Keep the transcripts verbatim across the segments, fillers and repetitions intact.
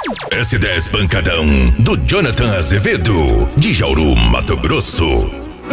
S dez Pancadão, do Jonathan Azevedo, de Jauru, Mato Grosso.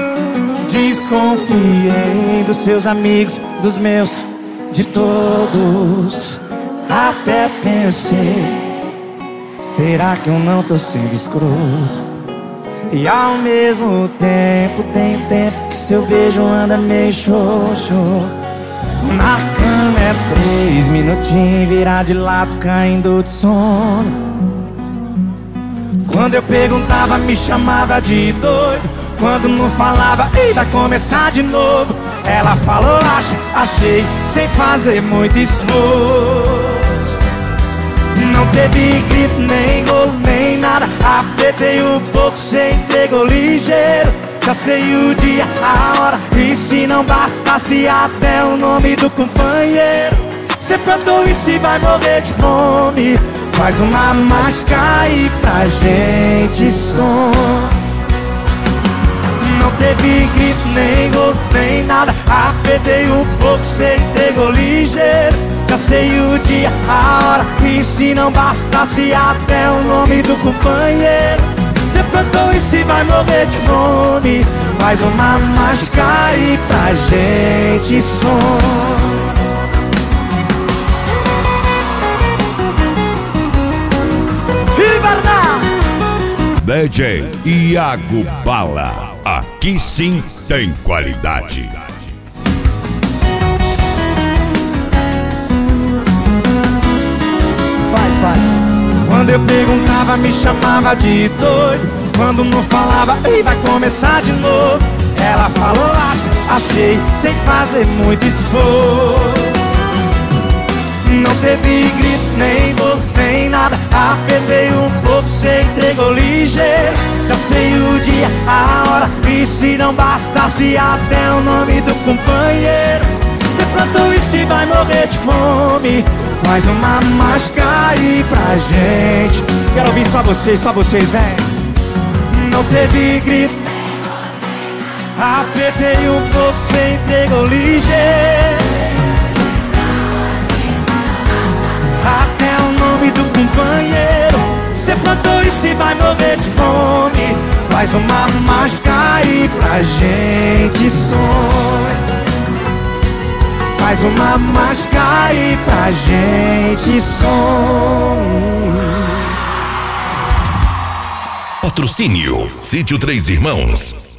Desconfiei dos seus amigos, dos meus, de todos. Até pensei, será que eu não tô sendo escroto? E ao mesmo tempo, tem tempo que seu beijo anda meio xoxo. Na cama é três minutinhos, virar de lado, caindo de sono. Quando eu perguntava, me chamava de doido. Quando não falava, ei, vai começar de novo. Ela falou, acha, achei, sem fazer muito esforço. Não teve grito, nem golo, nem nada. Apertei um pouco, cê entregou ligeiro. Já sei o dia, a hora, e se não bastasse até o nome do companheiro. Cê plantou e se vai morrer de fome. Faz uma mágica aí pra gente som. Não teve grito, nem gol, nem nada. Apertei um pouco, cê entregou ligeiro. Já sei o dia, a hora, e se não bastasse até o nome do companheiro. Cê plantou e se vai morrer de fome. Faz uma mágica aí pra gente som. D J Iago Bala, aqui sim tem qualidade. Vai, vai. Quando eu perguntava, me chamava de doido. Quando não falava, ei, vai começar de novo. Ela falou, acha, achei, sem fazer muito esforço. Não teve grito, nem gol, nem nada. Apertei um pouco, cê entregou ligeiro. Já sei o dia, a hora, e se não bastasse até o nome do companheiro. Cê plantou e se vai morrer de fome. Faz uma mágica aí pra gente. Quero ouvir só vocês, só vocês, vem. Não teve grito. Apertei um pouco, cê entregou ligeiro. Até o nome do companheiro. Cê plantou e se vai morrer de fome. Faz uma mágica aí pra gente sonhar. Faz uma mágica aí pra gente sonhar. Patrocínio Sítio Três Irmãos.